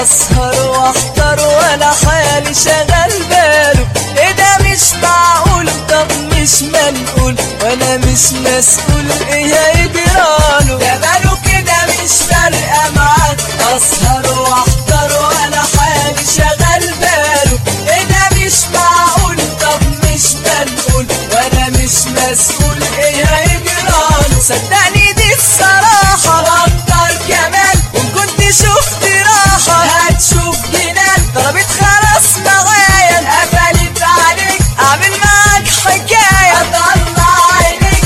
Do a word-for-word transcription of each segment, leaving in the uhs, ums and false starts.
اسهر واحضر ولا حالي شغل باله. ايه ده مش معقول، طب مش منقول وانا مش مسؤول، ايه هيجراله؟ ده باله كده مش فارقه معاك، اسهر واحضر ولا حالي شغل باله. ايه ده مش معقول، طب مش منقول وانا مش مسؤول، ايه هيجراله؟ صدقني دي الصراحه واكتر كمان، وان كنت شفت راحه هتشوف جنان. ضربت خلاص معايا قفلت عليك، اعمل معاك حكايه اطلع عينيك.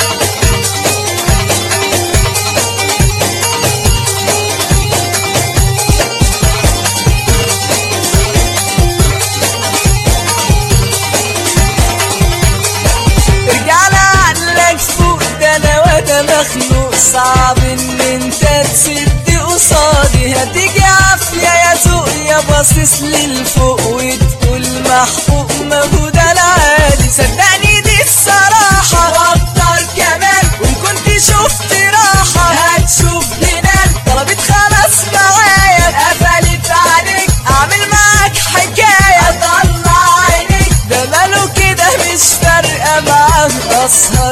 ارجع لعقلك فوق، ده انا وده مخلوق، صعب ان انت تسد قصادي. هتيجي عافيه يا ذوق يا باصص للفوق وتقول محقوق، ما هو ده العادي. صدقني دي الصراحه واكتر كمان، وان كنت شفت راحه هتشوف جنان. طلبت خلاص معايا قفلت عليك، اعمل معاك حكايه اطلع عينيك. ده ماله كده مش فارقه معاه، اسهر